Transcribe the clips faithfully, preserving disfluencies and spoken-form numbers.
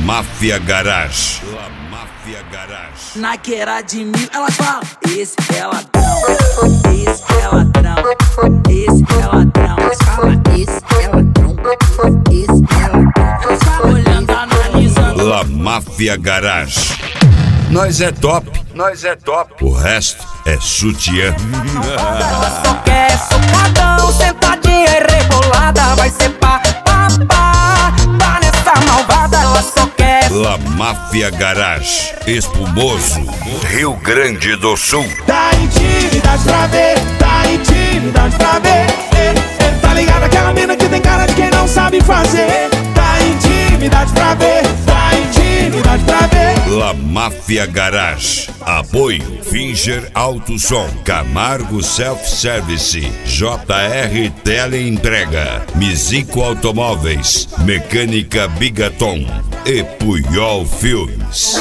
Máfia Garage. La Máfia Garage. Naqueira de mim, elas falam: esse é ladrão, esse é ladrão, esse é ladrão. Elas falam: esse é ladrão, esse é ladrão. Elas falam olhando, analisando. La Máfia Garage. Nós é top, nós é top. O resto é sutiã. Ela só quer socadão, sentadinha e rebolada. Vai ser pá, pá, pá, pá nessa malvada. Ela só quer La Máfia Garage. Espumoso, Rio Grande do Sul. Dá intimidade pra ver, dá intimidade pra ver. Ei, ei, tá ligado aquela mina que tem cara de quem não sabe fazer. Dá intimidade pra ver, dá intimidade pra ver. La Máfia Garage. Apoio Finger Auto Som, Camargo Self Service, J R Teleentrega, Mizico Automóveis, Mecânica Bigaton e Puyol Filmes.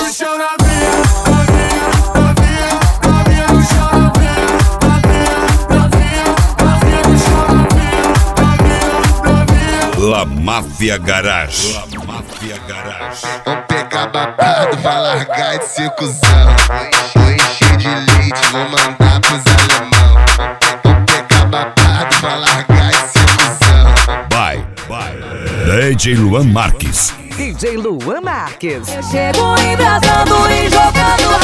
La Máfia Garage. La Máfia Garage. Vou pegar babado, vai largar esse cuzão. Vou encher de leite, vou mandar pros alemão. Vou pegar babado, vai largar esse cuzão. Vai, vai. D J Luan Marques. D J Luan Marques. Eu chego embrasando e jogando